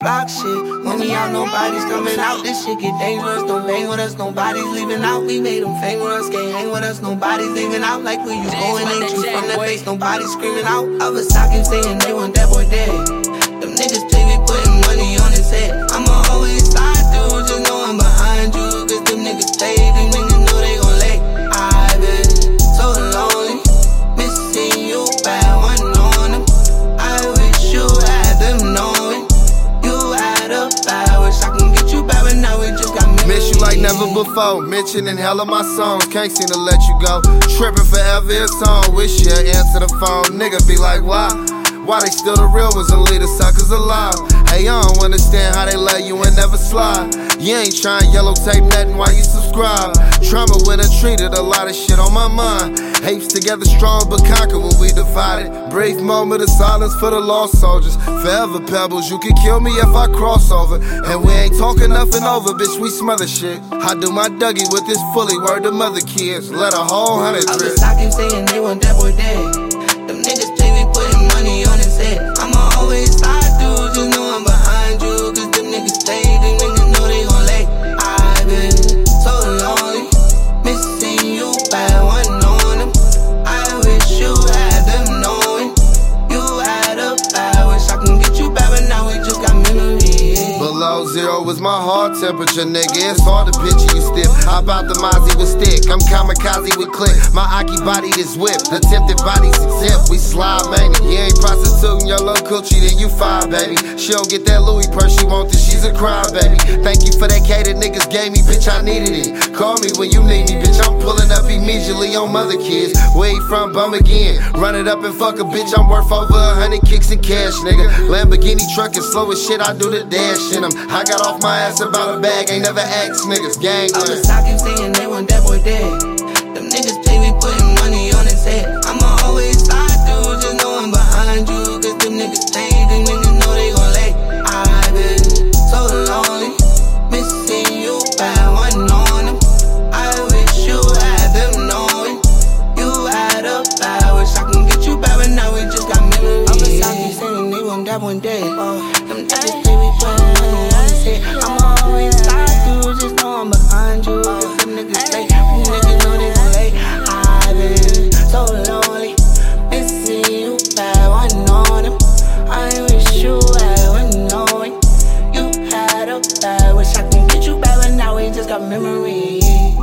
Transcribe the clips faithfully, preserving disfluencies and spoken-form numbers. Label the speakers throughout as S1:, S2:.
S1: block shit. When we out, nobody's coming out. This shit get dangerous. Don't bang with us, nobody's leaving out. We made them famous, can't hang with us, nobody's leaving out. Like where you going, ain't you from the face? Nobody's screaming out. I was talking, saying they want that boy dead. Them niggas play me putting money on his head. I'ma always slide through, just know I'm behind you. Cause them niggas play, them niggas know they gon' lay. I've been so lonely, missing you, bad one on them. I wish you had them knowing you had a bad. Wish I can get you back, but now we just got me.
S2: Miss you like never before, mentioning hell of my songs. Can't seem to let you go, tripping forever a song. Wish you answer the phone, nigga be like, why? Why they still the real ones and leave the suckers alive? Hey, I don't understand how they love you and never slide. You ain't trying yellow tape nothing while you subscribe. Trauma when I treated a lot of shit on my mind. Apes together strong but conquer when we divided. Brief moment of silence for the lost soldiers. Forever pebbles, you can kill me if I cross over. And we ain't talking nothing over, bitch, we smother shit. I do my Dougie with this fully word to mother kids. Let a whole hundred drip.
S1: I was talking, saying they want that boy dead. Them niggas play me putting money on his head. I'ma always slide through, just know I'm behind you. Cause them niggas stay, them niggas know they gon' lay. I've been so lonely, missing you, bad one on them. I wish you had them knowing you had a bad. Wish I can get you back, but now we just got memories.
S2: Below zero was my heart temperature, nigga. It's hard to picture you stiff. Hop out the Mozzie with stick. I'm kamikaze with click. My Aki body this whip. The tempted bodies exempt. We slide, man. You ain't prostituting your little coochie, then you fine, baby. She don't get that Louis purse, she want this. She's a crime, baby. Thank you for that K that niggas gave me, bitch. I needed it. Call me when you need me, bitch. I'm pulling up immediately on mother kids. Where you from? Bum again. Run it up and fuck a bitch. I'm worth over a hundred kicks in cash, nigga. Lamborghini truck is slow as shit. I do the dash in them. I got off my ass about a bag. Ain't never asked niggas. Gang.
S1: I was talking, saying they want that boy dead. Them niggas play me putting money on his head. I'ma always slide through, just know I'm behind you. Cause them niggas stay, them niggas know they gon' lay. I've been so lonely, missing you, bad one on them. I wish you had them knowing you had a bad. Wish I can get you back, but now we just got memories. I was talking, saying they want that one dead. Oh, them niggas play me putting money on his head. I'ma always slide through, just know I'm behind you. Cause them niggas stay, them niggas know they gon' lay. I've been so lonely, missing you, bad one on them. I wish you had one knowing you had a bad. Wish I can get you back, but now we just got memories.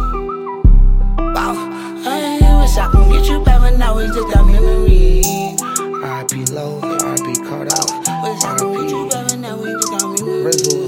S1: Wow, I wish I can get you back, but now we just got memories.
S3: R I P Low, R I P Carter,
S1: Wish I can get you back, but now we just got memories.
S3: Rizzo.